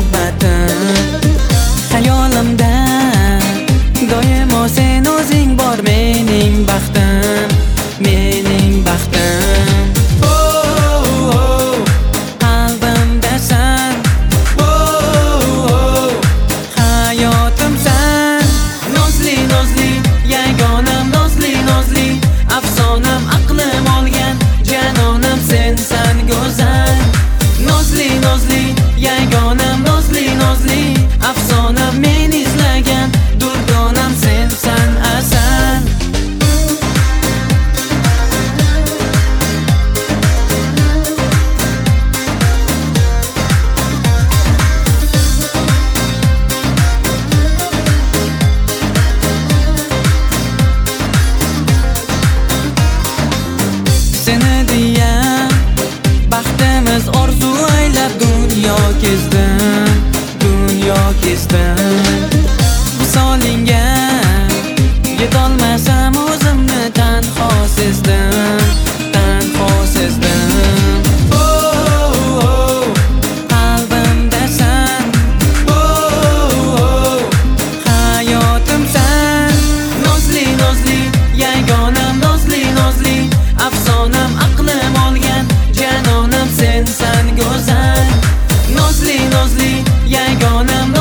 muhabbatim. Xayolimda doimo sen o'zing bor, mening baxtim, mening baxtim. Qalbimdasan, hayotimsan. Nozli nozli yagonam, nozli nozli afsonam, aqlim olgan janonam sensan go'zal. Nozli nozli yagonam, nozli nozli afsonam, men izlagan durgonam sensan asal. Seni deya baxtimiz orzu aylab dunyo kezdim, dunyo kezdim. Visolingga yetolmasam o'zimni tanho sezdim, tanho sezdim. Qalbimdasan, hayotimsan. Nozli nozli yagonam, nozli nozli afsonam, aqlim olgan janonam sensan go'zal. Nozli nozli yagonam,